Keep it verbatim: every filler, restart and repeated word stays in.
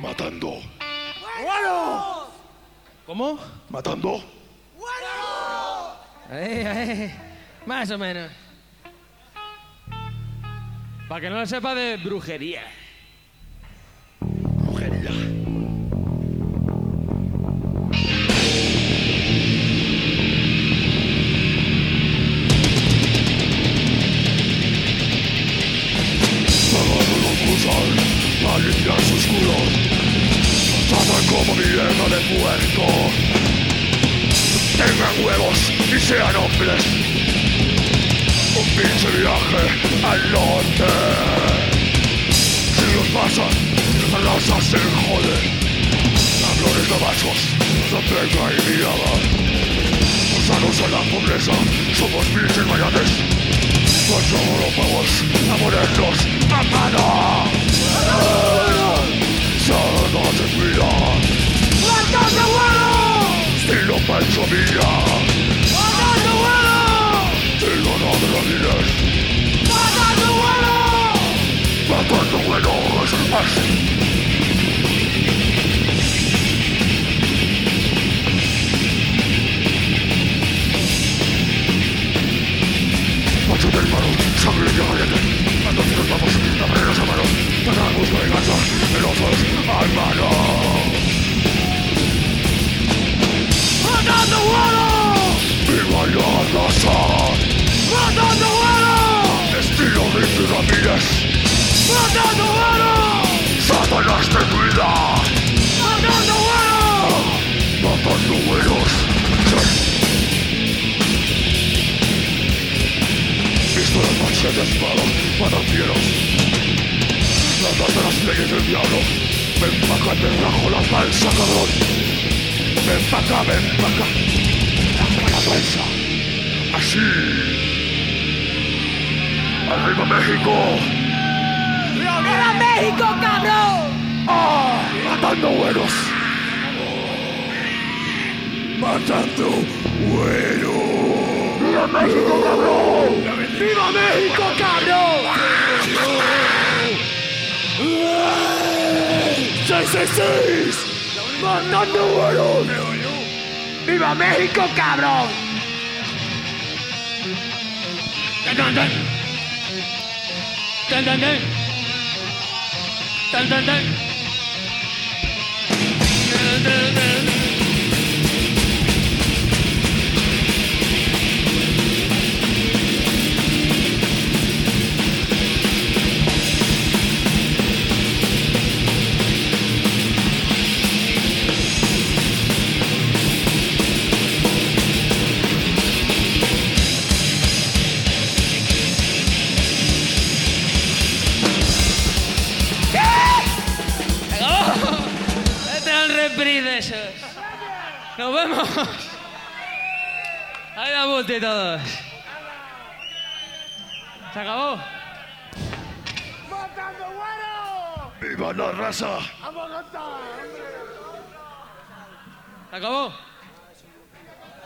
Matando. ¡Bueno! ¿Cómo? Matando. Ahí, ahí. Más o menos. Para que no lo sepa, de brujería. Brujería. Pagando los usan para limpiar sus culos. Tratan como mierda de puerco. Tengan huevos y sean hombres. Un pinche viaje al norte. Si los pasan, la raza se jode. Cabrones de machos, no tenga y mirada. Usanos a la pobreza, somos pinches mayates. No somos los pavos a ponernos a mano. Solo se cuida. ¡Matando bueno! Estilo Pancho Villa. ¡Matando bueno! Estilo no de los líderes. ¡Matando bueno! ¡Matando bueno! ¡Así! Macho del paro, sangre y agarrete. Ando si nos vamos, la barreras a mano. Pagamos la venganza, velosos al mano. ¡Matando bueno! ¡Viva la raza! ¡Matando bueno! Estilo Ricky Ramírez. ¡Matando bueno! ¡Satanás te cuida! ¡Matando bueno! ¡Matando buenos! Pistolas, machetes, palos, matancieros. Las de las leyes del diablo. Ven pa' acá, te rajo la falsa, cabrón. Ven pa' acá, ven pa' acá. Rajo la falsa. Así. ¡Arriba México! ¡Viva México, cabrón! ¡Ah! ¡Matando buenos! ¡Matando buenos! ¡Viva México, cabrón! ¡Viva México, cabrón! ¡seis seis seis! ¡Matando buenos! ¡Viva México, cabrón! ¡Tan, tan, tan! ¡Tan, tan, tan! ¡Tan, tan, tan! ¡Tan, tan, tan! De esos. ¡Nos vemos! ¡Ahí la multi todos! ¿Se acabó? ¡Matando bueno! ¡Viva la raza! ¡Vamos a cantar! ¿Se acabó?